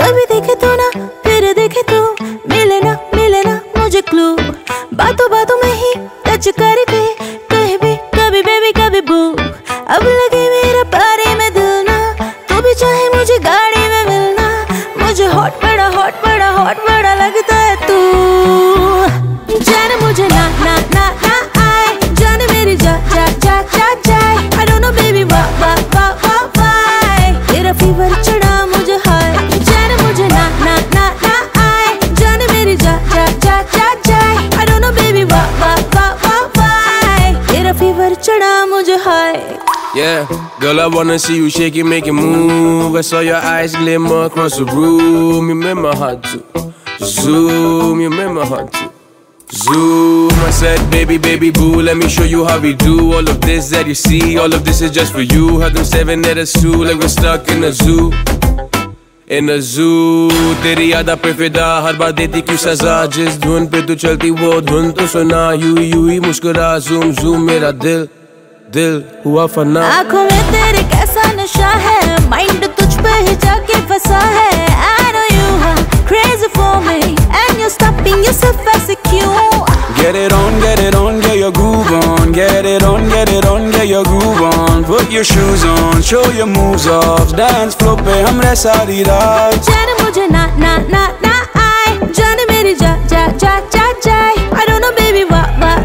कभी देखे तो ना फिर देखे तो मिले ना मुझे क्लू। बातों बातों में ही टच कर दे, कहीं भी कभी बेबी कभी बू। अब लगे मेरा पारे में दिल ना, तू भी चाहे मुझे गाड़ी में मिलना। मुझे हॉट बड़ा लगता है तू। जान मुझे ना आए, जान मेरी जा जाए। I don't know baby why तेरा फीवर चढ़ा मुझे हाय। जान मुझे ना आए, जान मेरी जा जाए। I don't know baby why तेरा फीवर चढ़ा मुझे हाय। Yeah, girl, I wanna see you shake it, make it move. I saw your eyes glimmer across the room. You made my heart to zoom. You made my heart to zoom. I said, baby boo, let me show you how we do. All of this that you see, all of this is just for you. Had them 7 letters too, like we're stuck in a zoo. In a zoo, तेरी यादा पे फिदा, हर बात देती क्यों सजा। जिस धुन पे तू चलती वो धुन तो सुना। यू ही मुस्कुरा, zoom मेरा दिल हुआ फना। आँखों में तेरे कैसा नशा है, माइंड तुझ पे ही जाके फंसा है। I know you are crazy for me and you're stopping yourself ऐसे क्यों? Get it on, get your groove on. Get it on, get your groove on. Put your shoes on, show your moves off. Dance floor पे हमरे सारी रात। जान मुझे ना आए, जान मेरी जा जाए। I don't know baby why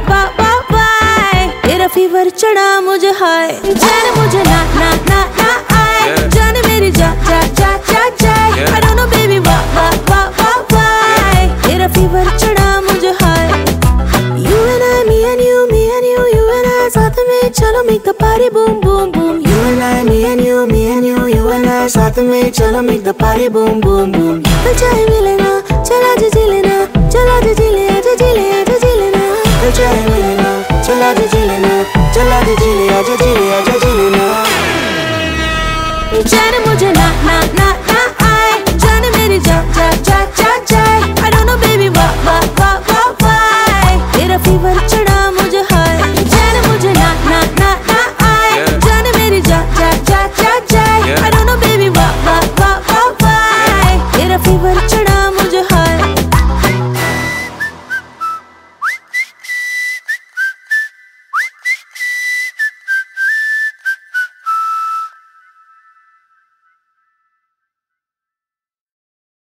तेरा फीवर चढ़ा मुझे हाय। जान मुझे ना आए, जान मेरी जा जाए। I don't know baby why तेरा फीवर चढ़ा मुझे हाय। You and I, me and you, you and I साथ में चलो make the party boom boom boom। You and I, me and you, you and I साथ में चलो make the party boom boom boom। कल चाहे मिले ना, चला जी लेना, चला जी ले आजा जी लेना। कल चाहे मिले ना, चला जी लेना, चला जी ले आजा जी लेना। जान मुझे ना